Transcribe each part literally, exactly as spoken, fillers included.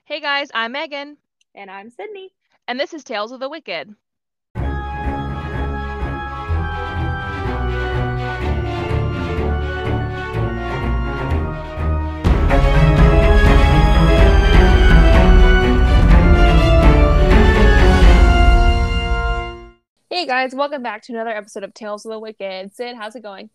Hey guys, I'm Megan, And I'm Sydney. and this is Tales of the Wicked. Hey guys, welcome back to another episode of Tales of the Wicked. Sid, how's it going?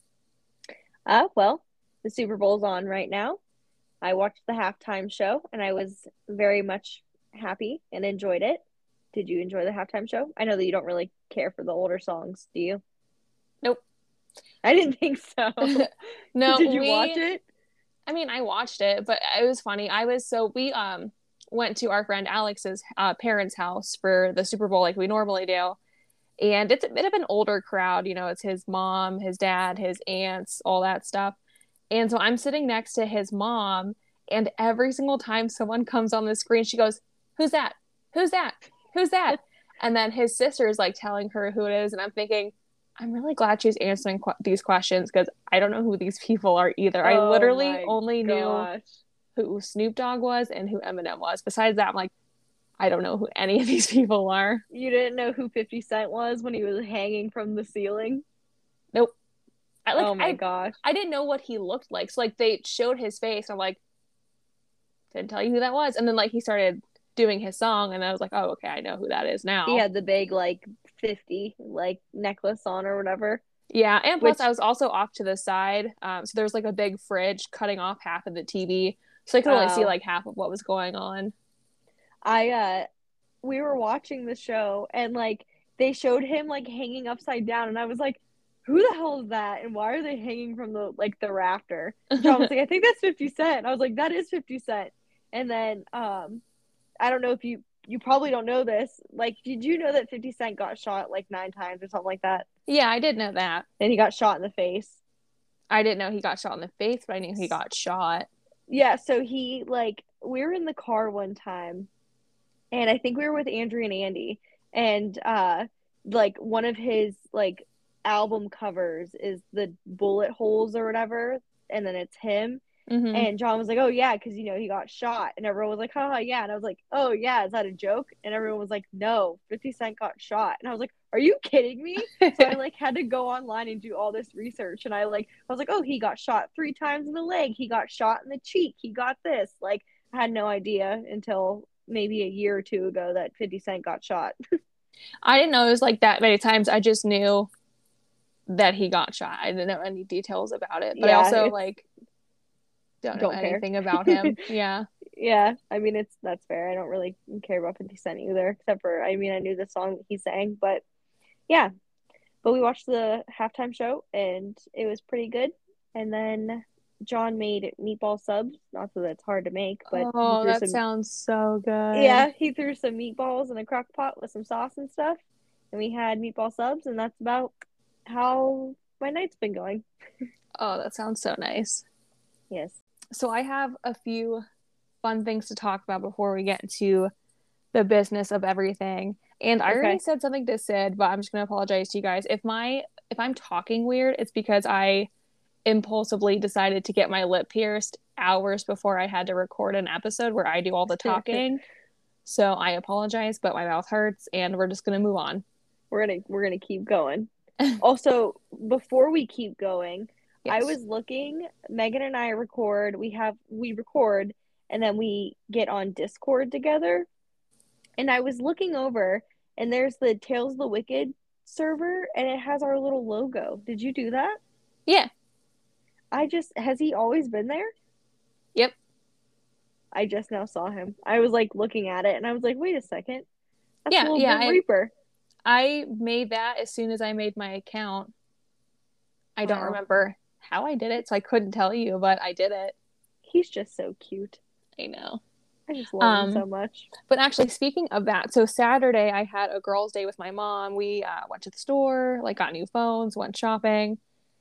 Uh, well, the Super Bowl's on right now. I watched the halftime show and I was very much happy and enjoyed it. Did you enjoy the halftime show? I know that you don't really care for the older songs, do you? Nope. I didn't think so. No, Did you watch we, it? I mean, I watched it, but it was funny. I was, so we um went to our friend Alex's uh, parents' house for the Super Bowl like we normally do. And it's a bit of an older crowd, you know, it's his mom, his dad, his aunts, all that stuff. And so I'm sitting next to his mom, and every single time someone comes on the screen, she goes, "Who's that? Who's that? Who's that?" And then his sister is like telling her who it is, and I'm thinking, I'm really glad she's answering qu- these questions because I don't know who these people are either. I Oh literally my only knew gosh. who Snoop Dogg was and who Eminem was. Besides that, I'm like, I don't know who any of these people are. You didn't know who fifty Cent was when he was hanging from the ceiling? Nope. I like Oh my I gosh. I didn't know what he looked like. So like they showed his face, and I'm like, didn't tell you who that was. And then like he started doing his song, and I was like, oh, okay, I know who that is He now. had the big like fifty like necklace on or whatever. Yeah, and plus I Which was also off to the side. Um, so there was like a big fridge cutting off half of the T V. So I could only see oh like half of what was going on. I uh we were watching the show and like they showed him like hanging upside down and I was like, who the hell is that? And why are they hanging from the like the rafter? And John was like, I think that's fifty Cent. And I was like, that is fifty Cent. And then um I don't know if you you probably don't know this. Like, did you know that fifty Cent got shot like nine times or something like that? Yeah, I did know that. And he got shot in the face. I didn't know he got shot in the face, but I knew he got shot. Yeah, so he like we were in the car one time and I think we were with Andrew and Andy, and uh, like one of his like album covers is the bullet holes or whatever, and then it's him. Mm-hmm. And John was like, "Oh yeah, because you know he got shot," and everyone was like, "Haha, yeah," and I was like, "Oh yeah, is that a joke?" And everyone was like, "No, fifty Cent got shot," and I was like, "Are you kidding me?" So I like had to go online and do all this research, and I like I was like, "Oh, he got shot three times in the leg. He got shot in the cheek. He got this." Like I had no idea until maybe a year or two ago that fifty Cent got shot. I didn't know it was like that many times. I just knew that he got shot. I didn't know any details about it, but I Yeah, also it's like don't know don't care. anything about him. Yeah. Yeah, I mean it's that's fair. I don't really care about fifty Cent either, except for I mean I knew the song that he sang, but yeah. But we watched the halftime show and it was pretty good. And then John made meatball subs. Not that it's hard to make, but he Oh, threw that some sounds so good. yeah, he threw some meatballs in a crock pot with some sauce and stuff. And we had meatball subs and that's about how my night's been going. Oh, that sounds so nice. Yes. So I have a few fun things to talk about before we get into the business of everything. And I already Okay. said something to Sid, but I'm just gonna apologize to you guys. If my if I'm talking weird, it's because I impulsively decided to get my lip pierced hours before I had to record an episode where I do all the talking. So I apologize, but my mouth hurts and we're just gonna move on. we're gonna we're gonna keep going. Also, before we keep going, I Yes. was looking, Megan and I record, we have we record and then we get on Discord together. And I was looking over and there's the Tales of the Wicked server and it has our little logo. Did you do that? Yeah. I just has he always been there? Yep. I just now saw him. I was like looking at it and I was like, wait a second. That's a Yeah, little yeah. Grim I Reaper. I made that as soon as I made my account. I don't Wow. remember how I did it, so I couldn't tell you, but I did it. He's just so cute. I know. I just love him Um, so much. but actually, speaking of that, so Saturday I had a girls' day with my mom. We uh, went to the store, like got new phones, went shopping,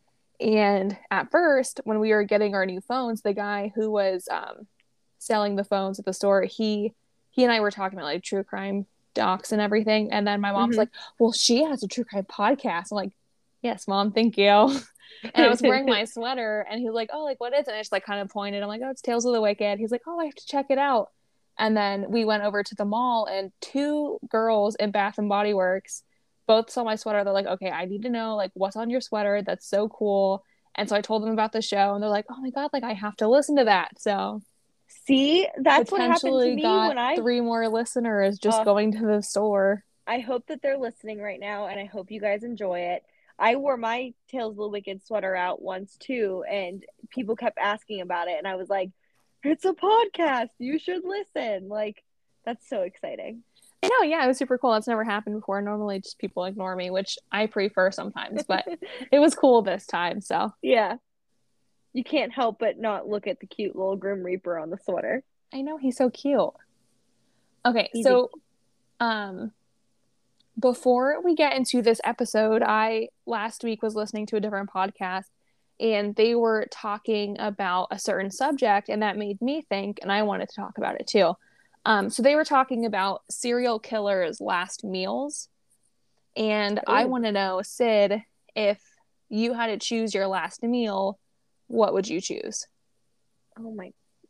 and at first, when we were getting our new phones, the guy who was um, selling the phones at the store, he he and I were talking about like true crime docs and everything, and then my mom's Mm-hmm. like, "Well, she has a true crime podcast." I'm like, "Yes, mom, thank you." And I was wearing my sweater, and he was like, "Oh, like what is it?" And I just like kind of pointed. I'm like, "Oh, it's Tales of the Wicked." He's like, "Oh, I have to check it out." And then we went over to the mall, and two girls in Bath and Body Works both saw my sweater. They're like, okay, I need to know like what's on your sweater. That's so cool. And so I told them about the show, and they're like, oh my God, like I have to listen to that. So See, that's what happened to potentially me got when I three more listeners just uh, going to the store. I hope that they're listening right now, and I hope you guys enjoy it. I wore my Tales of the Wicked sweater out once too, and people kept asking about it, and I was like, it's a podcast. You should listen. Like, that's so exciting. I know, yeah, it was super cool. That's never happened before. Normally just people ignore me, which I prefer sometimes, but it was cool this time, so. Yeah. You can't help but not look at the cute little Grim Reaper on the sweater. I know, he's so cute. Okay, He's so um before we get into this episode, I last week was listening to a different podcast, and they were talking about a certain subject, and that made me think, and I wanted to talk about it too. Um, so they were talking about serial killers' last meals, and Ooh. I want to know, Sid, if you had to choose your last meal, what would you choose? Oh my.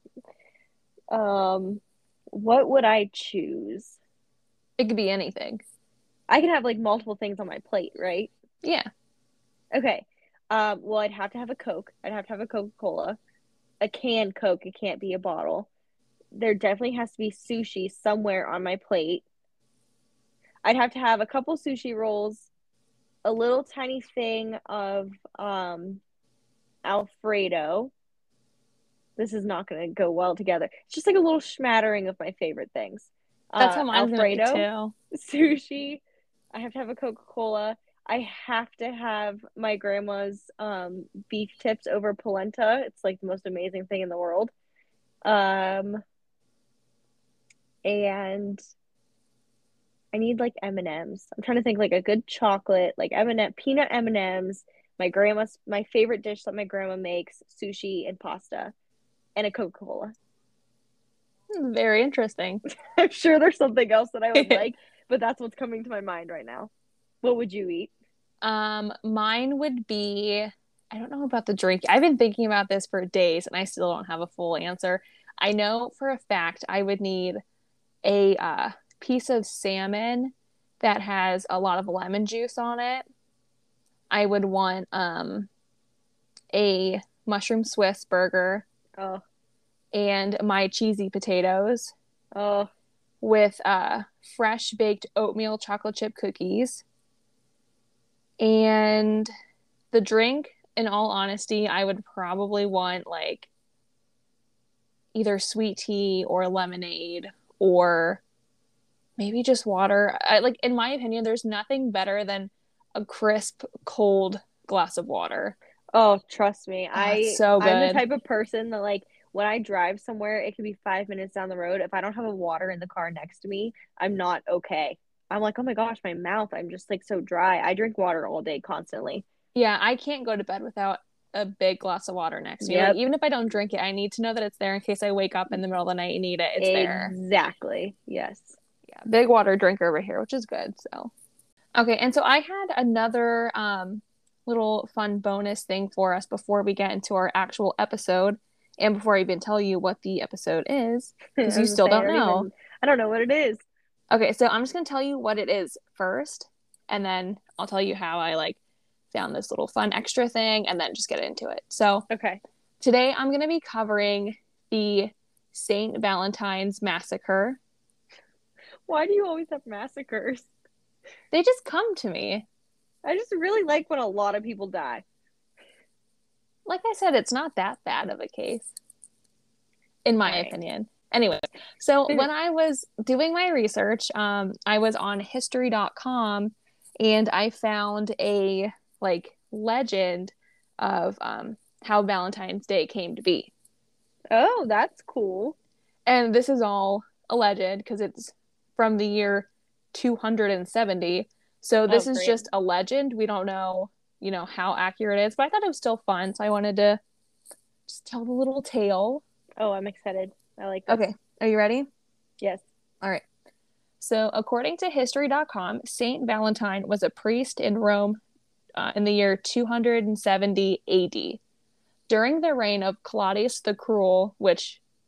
Um, what would I choose? It could be anything. I can have like multiple things on my plate, right? Yeah. Okay. Um, well, I'd have to have a Coke. I'd have to have a Coca-Cola, a canned Coke. It can't be a bottle. There definitely has to be sushi somewhere on my plate. I'd have to have a couple sushi rolls, a little tiny thing of um, Alfredo. This is not going to go well together. It's just like a little smattering of my favorite things. That's uh, how mine's Alfredo, gonna be too. Sushi. I have to have a Coca-Cola. I have to have my grandma's um, beef tips over polenta. It's like the most amazing thing in the world. Um, and I need like M and M's. I'm trying to think like a good chocolate, like M and M, peanut M and M's. My grandma's, my favorite dish that my grandma makes, sushi and pasta, and a Coca-Cola. Very interesting. I'm sure there's something else that I would like, but that's what's coming to my mind right now. What would you eat? Um, mine would be, I don't know about the drink. I've been thinking about this for days, and I still don't have a full answer. I know for a fact I would need a uh, piece of salmon that has a lot of lemon juice on it. I would want um, a mushroom Swiss burger. Oh. And my cheesy potatoes. Oh. With uh, fresh baked oatmeal chocolate chip cookies. And the drink, in all honesty, I would probably want like either sweet tea or lemonade or maybe just water. I, like, in my opinion, there's nothing better than a crisp, cold glass of water. Oh, trust me. Oh, I, so good. I'm the type of person that like when I drive somewhere, it could be five minutes down the road. If I don't have a water in the car next to me, I'm not okay. I'm like, oh my gosh, my mouth, I'm just like so dry. I drink water all day constantly. Yeah, I can't go to bed without a big glass of water next to me. Yep. Like, even if I don't drink it, I need to know that it's there in case I wake up in the middle of the night and need it. It's exactly. there. Exactly. Yes. Yeah, big water drinker over here, which is good. So, okay, and so I had another um, little fun bonus thing for us before we get into our actual episode. And before I even tell you what the episode is, because you still don't know. Even, I don't know what it is. Okay, so I'm just going to tell you what it is first, and then I'll tell you how I, like, found this little fun extra thing, and then just get into it. So, okay. Today I'm going to be covering the Saint Valentine's Massacre. Why do you always have massacres? They just come to me. I just really like when a lot of people die. Like I said, it's not that bad of a case, in my right. opinion. Anyway, so when I was doing my research, um, I was on history dot com, and I found a, like, legend of um, how Valentine's Day came to be. Oh, that's cool. And this is all alleged because it's from the year two hundred seventy. So this oh, is just a legend. We don't know, you know, how accurate it is, but I thought it was still fun. So I wanted to just tell the little tale. Oh, I'm excited. I like this. Okay. Are you ready? Yes. All right. So according to history dot com, Saint Valentine was a priest in Rome uh, in the year two hundred seventy A D. During the reign of Claudius the Cruel, which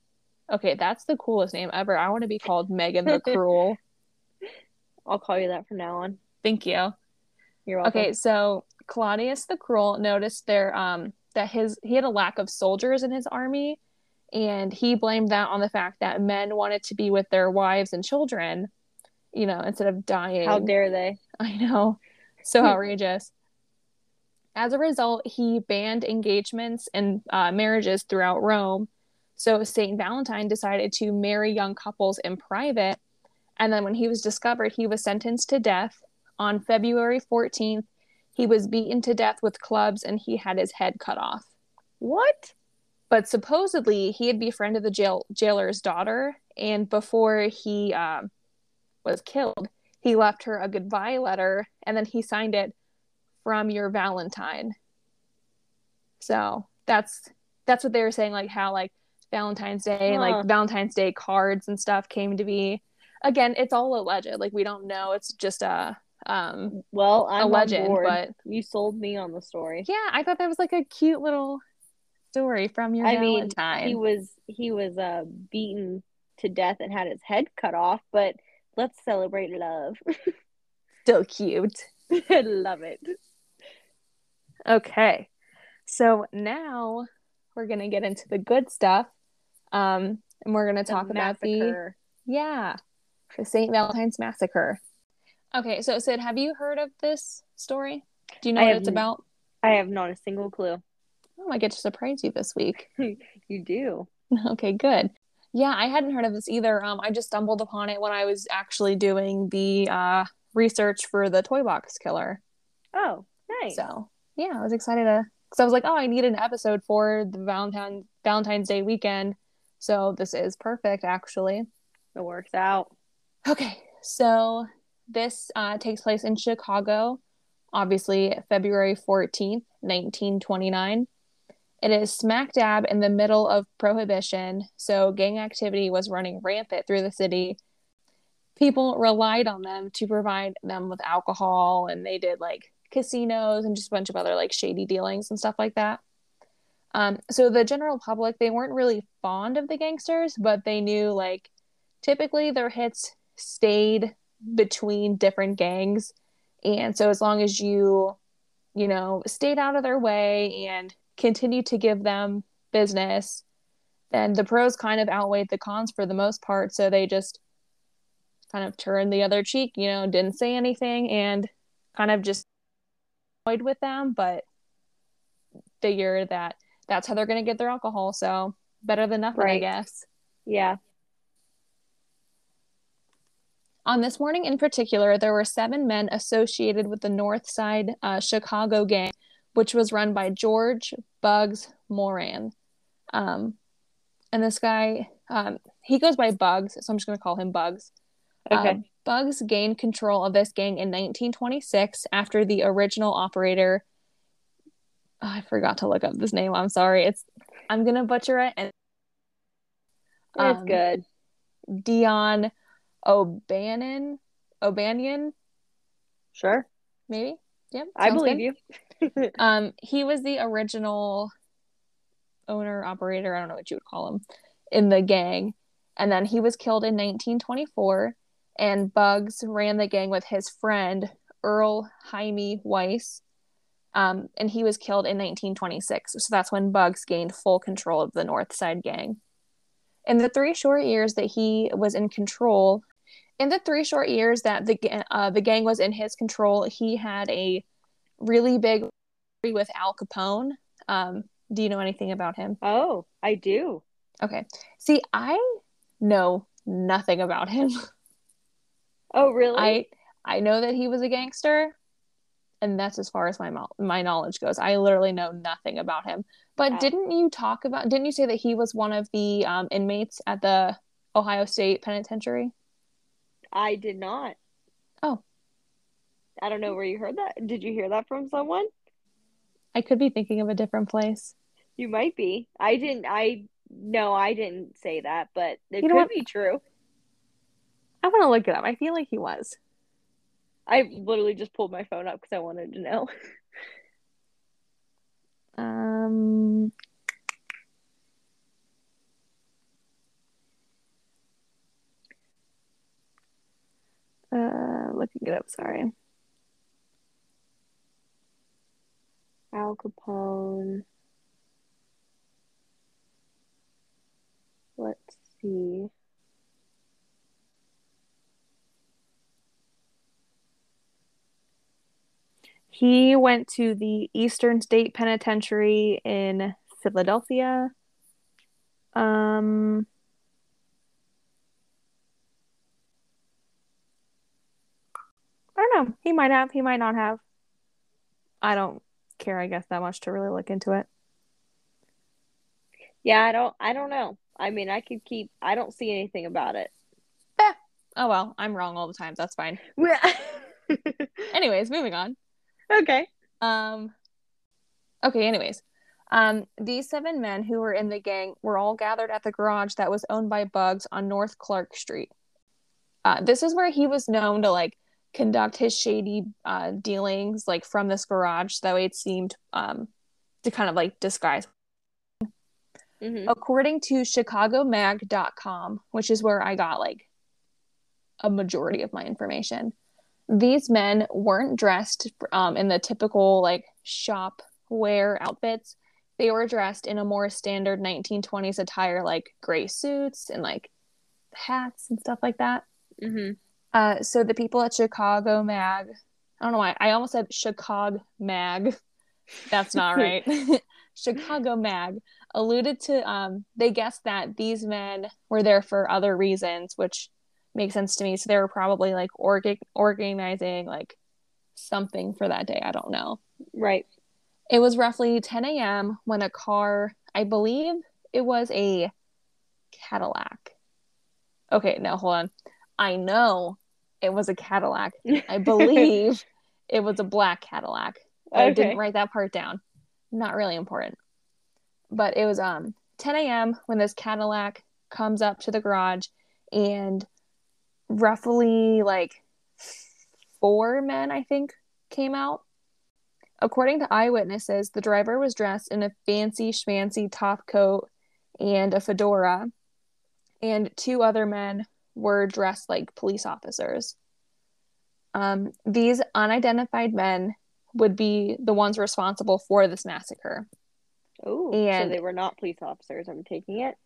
Okay, that's the coolest name ever. I want to be called Megan the Cruel. I'll call you that from now on. Thank you. You're welcome. Okay, so Claudius the Cruel noticed there um that his he had a lack of soldiers in his army, and he blamed that on the fact that men wanted to be with their wives and children, you know, instead of How dying. dare they? I know. So outrageous. As a result, he banned engagements and uh, marriages throughout Rome. So Saint Valentine decided to marry young couples in private. And then when he was discovered, he was sentenced to death. On February fourteenth, he was beaten to death with clubs and he had his head cut off. What? But supposedly, he had befriended the jail- jailer's daughter. And before he uh, was killed, he left her a goodbye letter and then he signed it from your Valentine. So that's that's what they were saying, like how like Valentine's Day and like Huh. Valentine's Day cards and stuff came to be. Again, it's all alleged. Like we don't know. It's just a um Well, a I'm on legend, board. but You sold me on the story. yeah, I thought that was like a cute little story from your I mean, he Valentine. was he was uh beaten to death and had his head cut off, but let's celebrate love. Still cute. I love it. Okay. So now we're gonna get into the good stuff. Um, and we're gonna The talk about the massacre. yeah, the Saint Valentine's Massacre. Okay, so Sid, have you heard of this story? Do you know I what have it's about? I have not a single clue. Oh, I get to surprise you this week. You do. Okay, good. Yeah, I hadn't heard of this either. Um, I just stumbled upon it when I was actually doing the uh, research for the Toy Box Killer. Oh, nice. So yeah, I was excited to, because I was like, oh, I need an episode for the Valentine Valentine's Day weekend. So this is perfect, actually. It works out. Okay, so this uh, takes place in Chicago, obviously February fourteenth, nineteen twenty-nine. It is smack dab in the middle of Prohibition, so gang activity was running rampant through the city. People relied on them to provide them with alcohol, and they did like casinos and just a bunch of other like shady dealings and stuff like that. Um, so the general public, they weren't really fond of the gangsters, but they knew like typically their hits stayed between different gangs. And so as long as you, you know, stayed out of their way and continued to give them business, then the pros kind of outweighed the cons for the most part. So they just kind of turned the other cheek, you know, didn't say anything and kind of just annoyed with them, but figure that that's how they're going to get their alcohol. So better than nothing, I Right. guess. Yeah. On this morning in particular, there were seven men associated with the North Side uh, Chicago gang, which was run by George Bugs Moran. Um, and this guy, um, he goes by Bugs, so I'm just going to call him Bugs. Okay. Uh, Bugs gained control of this gang in nineteen twenty-six after the original operator. Oh, I forgot to look up this name. I'm sorry. It's I'm gonna butcher it. And It's um, good. Dion O'Bannon, O'Banion, Sure. maybe. Yep, I sounds believe good. you. Um, he was the original owner, operator, I don't know what you would call him, in the gang. And then he was killed in nineteen twenty-four, and Bugs ran the gang with his friend, Earl Jaime Weiss. Um, and he was killed in nineteen twenty-six. So that's when Bugs gained full control of the North Side gang. In the three short years that he was in control, in the three short years that the uh, the gang was in his control, he had a really big with Al Capone. Um, do you know anything about him? Oh, I do. Okay. See, I know nothing about him. Oh, really? I I know that he was a gangster, and that's as far as my my knowledge goes. I literally know nothing about him. But Oh. didn't you talk about? Didn't you say that he was one of the um, inmates at the Ohio State Penitentiary? I did not. Oh, I don't know where you heard that. Did you hear that from someone? I could be thinking of a different place. You might be. I didn't. I no, I didn't say that, but it You know could what? be true. I want to look it up. I feel like he was. I literally just pulled my phone up because I wanted to know. Um, Uh, looking it up. Sorry. Al Capone. Let's see. He went to the Eastern State Penitentiary in Philadelphia. Um, I don't know. He might have. He might not have. I don't care, I guess, that much to really look into it. Yeah, I don't I don't know. I mean, I could keep I don't see anything about it. Eh. Oh well, I'm wrong all the time. That's fine. Anyways, moving on. Okay. Um okay, anyways. Um these seven men who were in the gang were all gathered at the garage that was owned by Bugs on North Clark Street. Uh this is where he was known to like conduct his shady uh dealings like from this garage, so that way it seemed um to kind of like disguise. Mm-hmm. According to chicago mag dot com, which is where I got like a majority of my information, these men weren't dressed um, in the typical like shop wear outfits. They were dressed in a more standard nineteen twenties attire, like gray suits and like hats and stuff like that. Mm-hmm. Uh, so the people at Chicago Mag, I don't know why I almost said Chicago Mag. That's not right. Chicago Mag alluded to um, they guessed that these men were there for other reasons, which makes sense to me. So they were probably like orga- organizing like something for that day. I don't know. Right. It was roughly ten a.m. when a car, I believe it was a Cadillac. Okay, no, hold on. I know it was a Cadillac. I believe it was a black Cadillac, but I didn't Okay. write that part down. Not really important. But it was um ten a.m. when this Cadillac comes up to the garage, and roughly like four men, I think, came out. According to eyewitnesses, the driver was dressed in a fancy schmancy top coat and a fedora, and two other men were dressed like police officers. Um, these unidentified men would be the ones responsible for this massacre. Oh, so And they were not police officers. I'm taking it.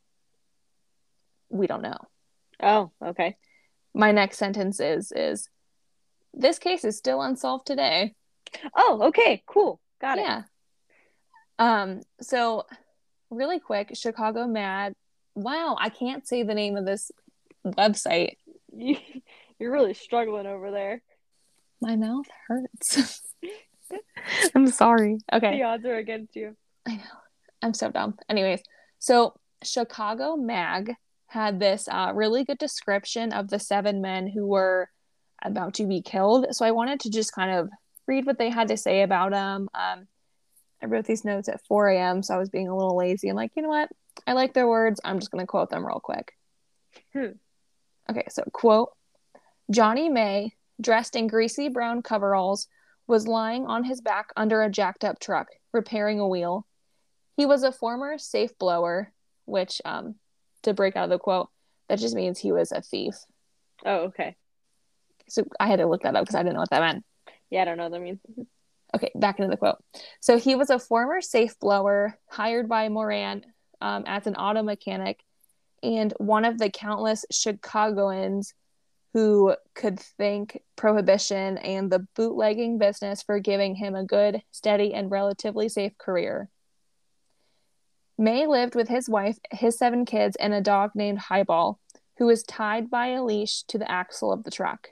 we don't know. Oh, okay. My next sentence is is this case is still unsolved today. Oh, okay. Cool. Got it. Yeah. Um, so really quick, Chicago Mad. Wow, I can't say the name of this website. You, you're really struggling over there. My mouth hurts. I'm sorry. Okay. The odds are against you. I know. I'm so dumb. Anyways, so Chicago Mag had this uh, really good description of the seven men who were about to be killed. So I wanted to just kind of read what they had to say about them. Um, I wrote these notes at four a.m., so I was being a little lazy. I'm like, you know what? I like their words. I'm just going to quote them real quick. Hmm. Okay, so quote, Johnny May, dressed in greasy brown coveralls, was lying on his back under a jacked up truck, repairing a wheel. He was a former safe blower, which, um, to break out of the quote, that just means he was a thief. Oh, okay. So I had to look that up because I didn't know what that meant. Yeah, I don't know what that means. Okay, back into the quote. So he was a former safe blower hired by Moran um, as an auto mechanic, and one of the countless Chicagoans who could thank Prohibition and the bootlegging business for giving him a good, steady, and relatively safe career. May lived with his wife, his seven kids, and a dog named Highball, who was tied by a leash to the axle of the truck.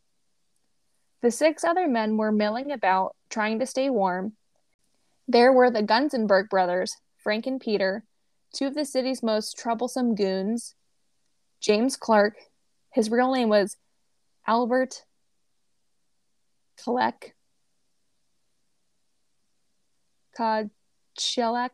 The six other men were milling about, trying to stay warm. There were the Gunzenberg brothers, Frank and Peter, two of the city's most troublesome goons, James Clark. His real name was Albert Kalek Kodchelek.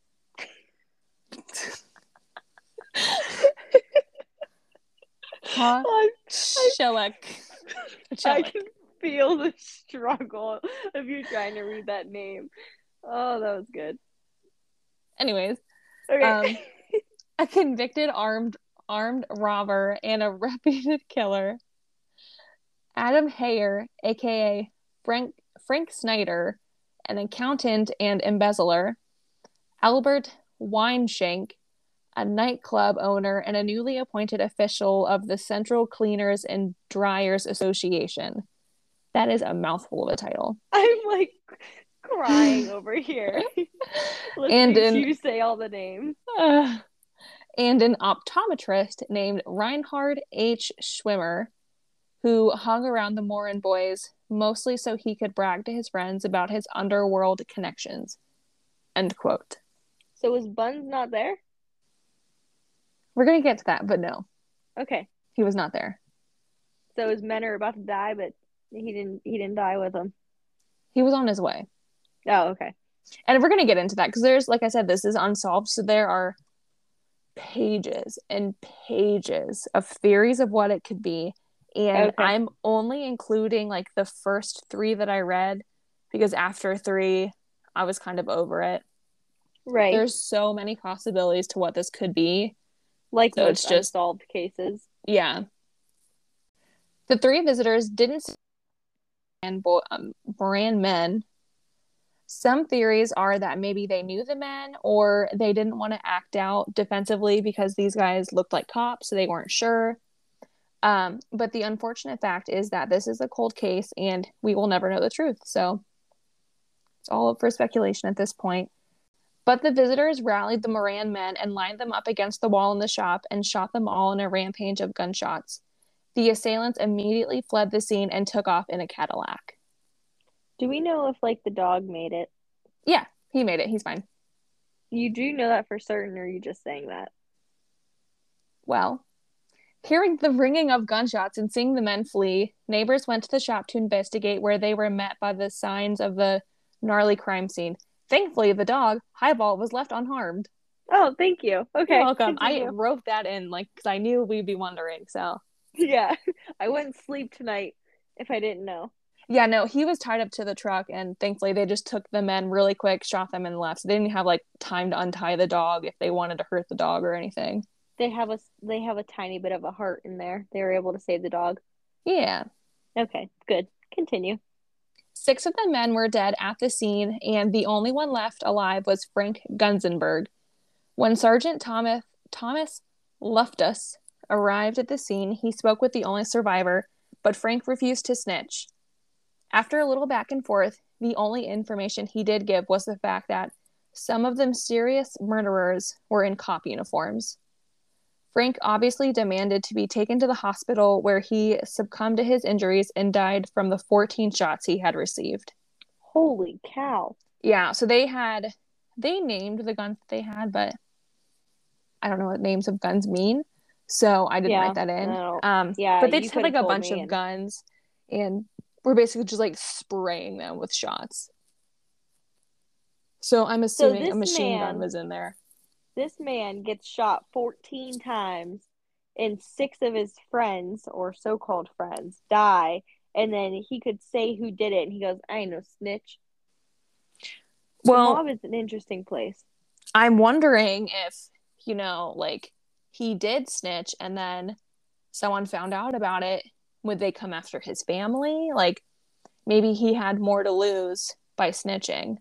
Kodchelek. I can feel the struggle of you trying to read that name. Oh, that was good. Anyways, okay. Um, a convicted armed armed robber and a reputed killer. Adam Hayer, aka Frank Frank Snyder, an accountant and embezzler, Albert Weinshank, a nightclub owner and a newly appointed official of the Central Cleaners and Dryers Association. That is a mouthful of a title. I'm like crying over here. And Listening in, to you say all the names. uh, and an optometrist named Reinhard H. Schwimmer, who hung around the Morin boys mostly so he could brag to his friends about his underworld connections. End quote. So was Buns not there? We're going to get to that, but no. Okay. He was not there. So his men are about to die, but he didn't he didn't die with them. He was on his way. Oh, okay. And we're going to get into that because there's, like I said, this is unsolved. So there are pages and pages of theories of what it could be. And okay. I'm only including like the first three that I read because after three, I was kind of over it. Right. There's so many possibilities to what this could be. Like so most it's just unsolved cases. Yeah. The three visitors didn't see and um, Moran men. Some theories are that maybe they knew the men or they didn't want to act out defensively because these guys looked like cops, so they weren't sure. Um, but the unfortunate fact is that this is a cold case and we will never know the truth. So it's all up for speculation at this point. But the visitors rallied the Moran men and lined them up against the wall in the shop and shot them all in a rampage of gunshots. The assailants immediately fled the scene and took off in a Cadillac. Do we know if, like, the dog made it? Yeah, he made it. He's fine. You do know that for certain, or are you just saying that? Well, hearing the ringing of gunshots and seeing the men flee, neighbors went to the shop to investigate, where they were met by the signs of the gnarly crime scene. Thankfully, the dog, Highball, was left unharmed. Oh, thank you. Okay. You're welcome. Continue. I wrote that in, like, because I knew we'd be wondering, so. Yeah, I wouldn't sleep tonight if I didn't know. Yeah, no, he was tied up to the truck, and thankfully they just took the men really quick, shot them, and left. So they didn't have, like, time to untie the dog if they wanted to hurt the dog or anything. They have a, they have a tiny bit of a heart in there. They were able to save the dog. Yeah. Okay, good. Continue. Six of the men were dead at the scene, and the only one left alive was Frank Gunzenberg. When Sergeant Thomas, Thomas Luftus arrived at the scene, he spoke with the only survivor, but Frank refused to snitch. After a little back and forth, the only information he did give was the fact that some of the mysterious murderers were in cop uniforms. Frank obviously demanded to be taken to the hospital, where he succumbed to his injuries and died from the fourteen shots he had received. Holy cow. Yeah, so they had, they named the guns that they had, but I don't know what names of guns mean, so I didn't yeah, write that in. No. Um, yeah, but they just had like a bunch of and... guns, and we're basically just like spraying them with shots. So I'm assuming so a machine man... gun was in there. This man gets shot fourteen times, and six of his friends, or so-called friends, die, and then he could say who did it, and he goes, I ain't no snitch. Well, the mob is an interesting place. I'm wondering if, you know, like, he did snitch, and then someone found out about it, would they come after his family? Like, maybe he had more to lose by snitching.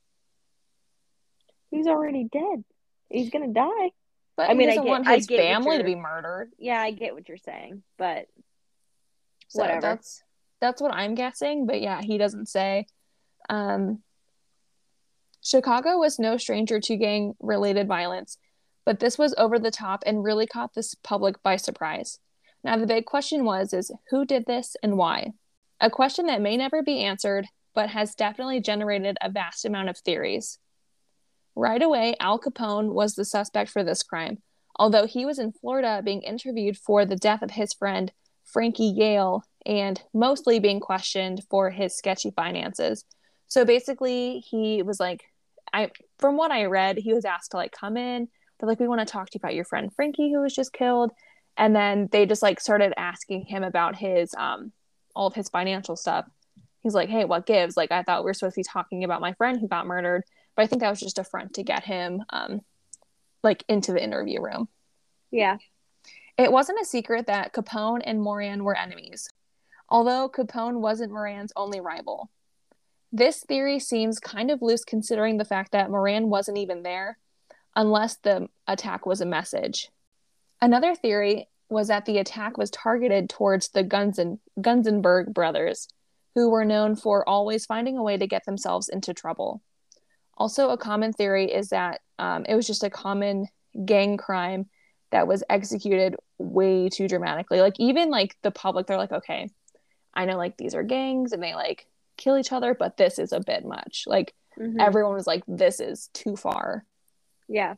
He's already dead. He's gonna die. But I he mean, doesn't I get, want his I get family to be murdered. Yeah, I get what you're saying, but so whatever. That's that's what I'm guessing. But yeah, he doesn't say. Um, Chicago was no stranger to gang-related violence, but this was over the top and really caught this public by surprise. Now, the big question was, is who did this and why? A question that may never be answered, but has definitely generated a vast amount of theories. Right away, Al Capone was the suspect for this crime, although he was in Florida being interviewed for the death of his friend, Frankie Yale, and mostly being questioned for his sketchy finances. So basically, he was like, I from what I read, he was asked to like come in. They're like, we want to talk to you about your friend Frankie who was just killed. And then they just like started asking him about his um all of his financial stuff. He's like, hey, what gives? Like, I thought we were supposed to be talking about my friend who got murdered. But I think that was just a front to get him, um, like, into the interview room. Yeah. It wasn't a secret that Capone and Moran were enemies. although Capone wasn't Moran's only rival. This theory seems kind of loose considering the fact that Moran wasn't even there, unless the attack was a message. Another theory was that the attack was targeted towards the Gunzen- Gunzenberg brothers, who were known for always finding a way to get themselves into trouble. Also, a common theory is that um, it was just a common gang crime that was executed way too dramatically. Like, even, like, the public, they're like, okay, I know, like, these are gangs, and they, like, kill each other, but this is a bit much. Like, mm-hmm. everyone was like, this is too far. Yeah.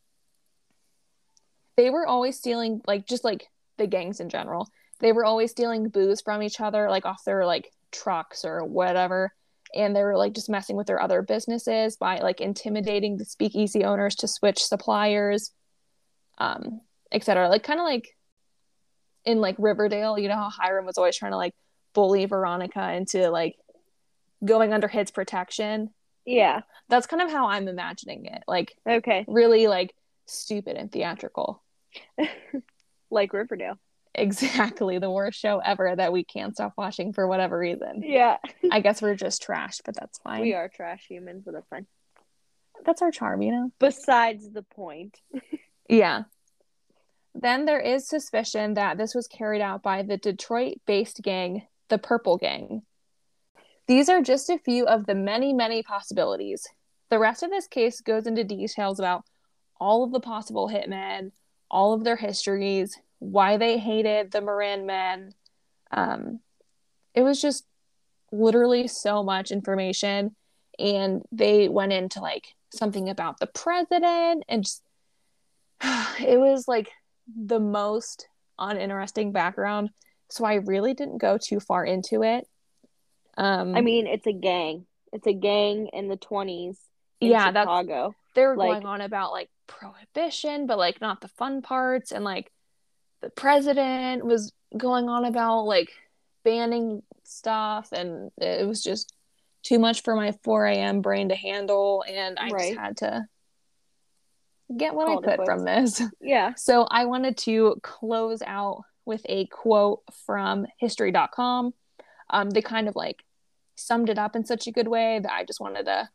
They were always stealing, like, just, like, the gangs in general. They were always stealing booze from each other, like, off their, like, trucks or whatever. And they were, like, just messing with their other businesses by, like, intimidating the speakeasy owners to switch suppliers, um, et cetera. Like, kind of like in, like, Riverdale, you know how Hiram was always trying to, like, bully Veronica into, like, going under his protection? Yeah. That's kind of how I'm imagining it. Like, okay. Really, like, stupid and theatrical. Like Riverdale. Exactly. The worst show ever that we can't stop watching for whatever reason. Yeah. I guess we're just trash, but that's fine. We are trash humans, but that's fine. That's our charm, you know? Besides the point. Yeah. Then there is suspicion that this was carried out by the Detroit-based gang, the Purple Gang. These are just a few of the many, many possibilities. The rest of this case goes into details about all of the possible hitmen, all of their histories, why they hated the Moran men. Um, it was just literally so much information, and they went into, like, something about the president, and just it was, like, the most uninteresting background, so I really didn't go too far into it. Um, I mean, it's a gang. It's a gang in the twenties in yeah, Chicago. They were like, going on about, like, prohibition, but, like, not the fun parts, and, like, the president was going on about, like, banning stuff, and it was just too much for my four a.m. brain to handle, and I right. just had to get what Call I could from this. Yeah. So I wanted to close out with a quote from history dot com. Um, they kind of, like, summed it up in such a good way that I just wanted to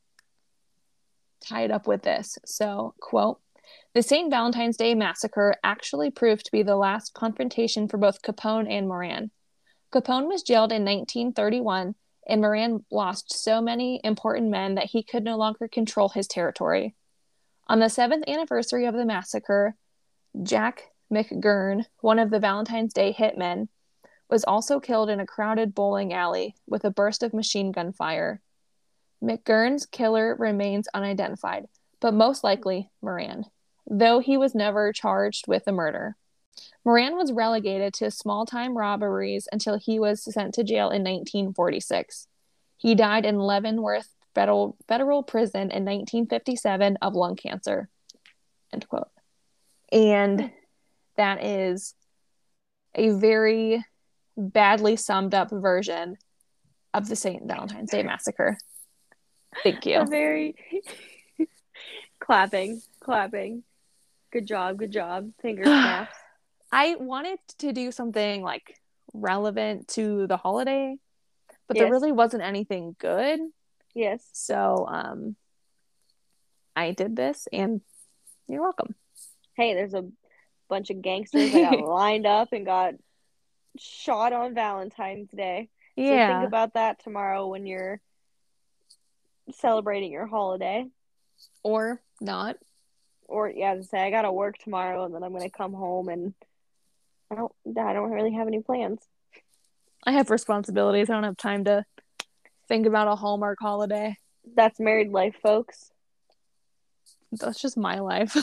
tie it up with this. So, quote, "The Saint Valentine's Day Massacre actually proved to be the last confrontation for both Capone and Moran. Capone was jailed in nineteen thirty-one, and Moran lost so many important men that he could no longer control his territory. On the seventh anniversary of the massacre, Jack McGurn, one of the Valentine's Day hitmen, was also killed in a crowded bowling alley with a burst of machine gun fire. McGurn's killer remains unidentified, but most likely Moran, though he was never charged with the murder. Moran was relegated to small-time robberies until he was sent to jail in nineteen forty-six. He died in Leavenworth Federal, Federal Prison in nineteen fifty-seven of lung cancer." End quote. And that is a very badly summed up version of the Saint Valentine's Day Massacre. Thank you. A very clapping, clapping. Good job, good job. Finger snaps. I wanted to do something, like, relevant to the holiday, but yes. there really wasn't anything good. Yes. So, um, I did this, and you're welcome. Hey, there's a bunch of gangsters that got lined up and got shot on Valentine's Day. Yeah. So think about that tomorrow when you're celebrating your holiday. Or not. Or, yeah, to say, I gotta work tomorrow, and then I'm gonna come home, and I don't, I don't really have any plans. I have responsibilities. I don't have time to think about a Hallmark holiday. That's married life, folks. That's just my life.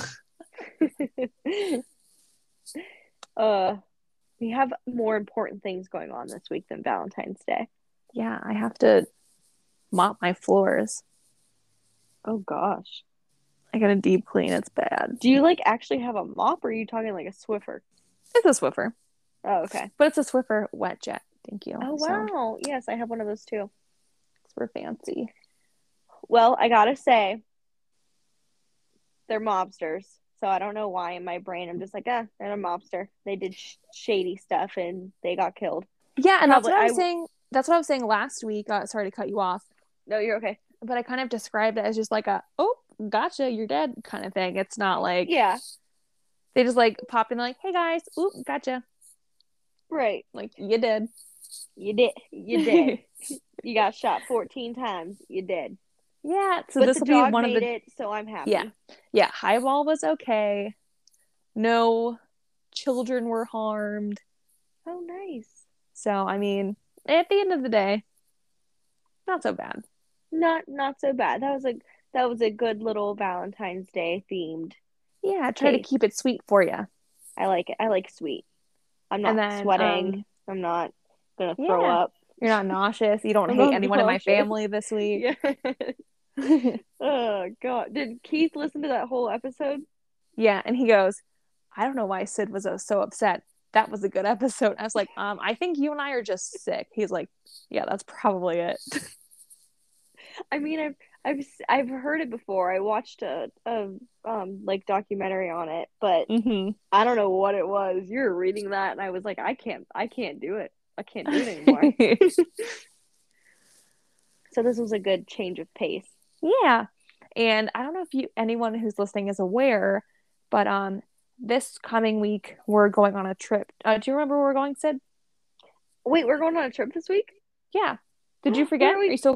uh, we have more important things going on this week than Valentine's Day. Yeah, I have to mop my floors. Oh, gosh. I gotta deep clean. It's bad. Do you, like, actually have a mop, or are you talking like a Swiffer? It's a Swiffer. Oh, okay. But it's a Swiffer wet jet. Thank you. Oh, wow. So, yes, I have one of those, too. We're fancy. Well, I gotta say, they're mobsters. So I don't know why in my brain I'm just like, ah, they're a mobster. They did sh- shady stuff and they got killed. Yeah, and that's Probably what I I was saying. That's what I was saying last week. Uh, sorry to cut you off, no, you're okay. but I kind of described it as just like a oh, gotcha, you're dead kind of thing. It's not like Yeah, they just like pop in like, hey guys, oop, gotcha. right. Like you did. You did. You did. You got shot fourteen times. You did. Yeah, so But this the will be dog one of made the it, so I'm happy. yeah. Yeah, Highball was okay. No children were harmed. Oh, nice. So, I mean, at the end of the day, not so bad. Not not so bad. That was a that was a good little Valentine's Day themed Yeah, try to case. keep it sweet for you. I like it. I like sweet. I'm And not then sweating. um I'm not gonna throw yeah, up. you're not nauseous. You don't I'm hate not anyone in my nauseous. family this week. Yeah. Oh God. Did Keith listen to that whole episode? Yeah, and he goes, I don't know why Sid was uh, so upset. That was a good episode. I was like, um, I think you and I are just sick. He's like, yeah, that's probably it. I mean, I've I've I've heard it before. I watched a, a um like documentary on it, but Mm-hmm. I don't know what it was. You were reading that, and I was like, I can't, I can't do it. I can't do it anymore. So this was a good change of pace. Yeah. And I don't know if you anyone who's listening is aware, but um this coming week we're going on a trip. Uh, do you remember where we're going, Sid? Wait, we're going on a trip this week? Yeah. Did you Where forget? are Are we? you still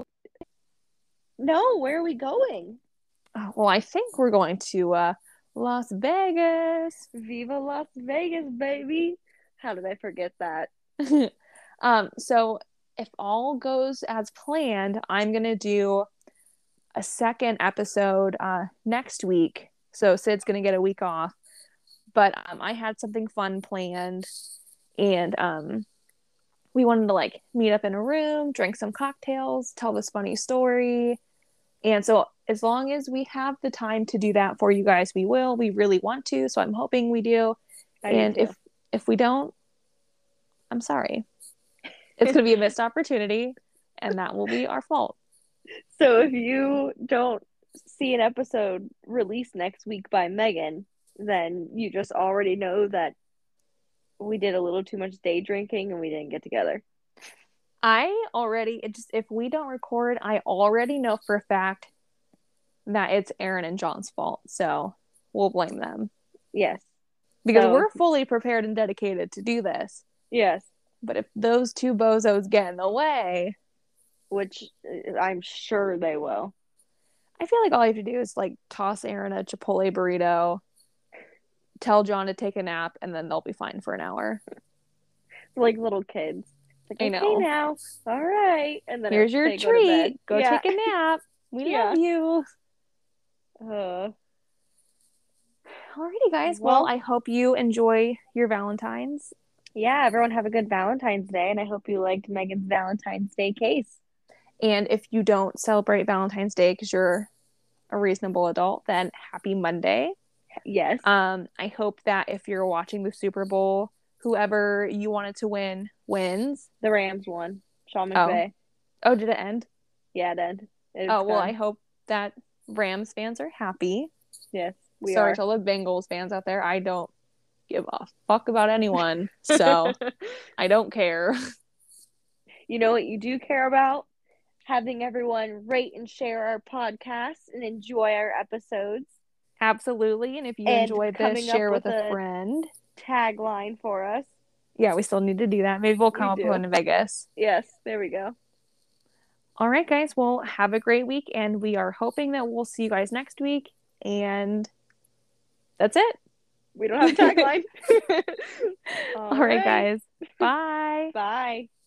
No, where are we going? oh, well, I think we're going to uh Las Vegas. Viva Las Vegas, baby. How did I forget that? um, so if all goes as planned, I'm gonna do a second episode uh next week. So Sid's gonna get a week off. But um I had something fun planned and um we wanted to like meet up in a room, drink some cocktails, tell this funny story. And so as long as we have the time to do that for you guys, we will. We really want to, so I'm hoping we do. I And do too. if if we don't, I'm sorry. It's going to be a missed opportunity and that will be our fault. So if you don't see an episode released next week by Megan, then you just already know that we did a little too much day drinking and we didn't get together. I already it just if we don't record, I already know for a fact that it's Aaron and John's fault. So we'll blame them. Yes. Because So- we're fully prepared and dedicated to do this. Yes. But if those two bozos get in the way, Which uh, I'm sure they will. I feel like all you have to do is like toss Aaron a Chipotle burrito, tell John to take a nap, and then they'll be fine for an hour. Like little kids. Like, I okay, know. now, all right, and then Here's your they go to bed. treat. Go Yeah. take a nap. We Yeah. love you. Uh, Alrighty, guys. Well, Well- I hope you enjoy your Valentine's. yeah, everyone have a good Valentine's Day, and I hope you liked Megan's Valentine's Day case. And if you don't celebrate Valentine's Day because you're a reasonable adult, then happy Monday. Yes. Um, I hope that if you're watching the Super Bowl, whoever you wanted to win wins. The Rams won. Sean Oh. McVay. Oh, did it end? Yeah, it did. It's Oh, well, gone. I hope that Rams fans are happy. Yes, we Sorry are. to all the Bengals fans out there. I don't give a fuck about anyone, so I don't care. You know what you do care about? Having everyone rate and share our podcast and enjoy our episodes. Absolutely. And if you And enjoyed coming this, up share with with a a- friend. Tagline for us. Yeah, we still need to do that. Maybe we'll come We up with do. one in Vegas. Yes, there we go. All right, guys. Well, have a great week, and we are hoping that we'll see you guys next week. And that's it. We don't have a tagline. All right, guys. Bye. Bye.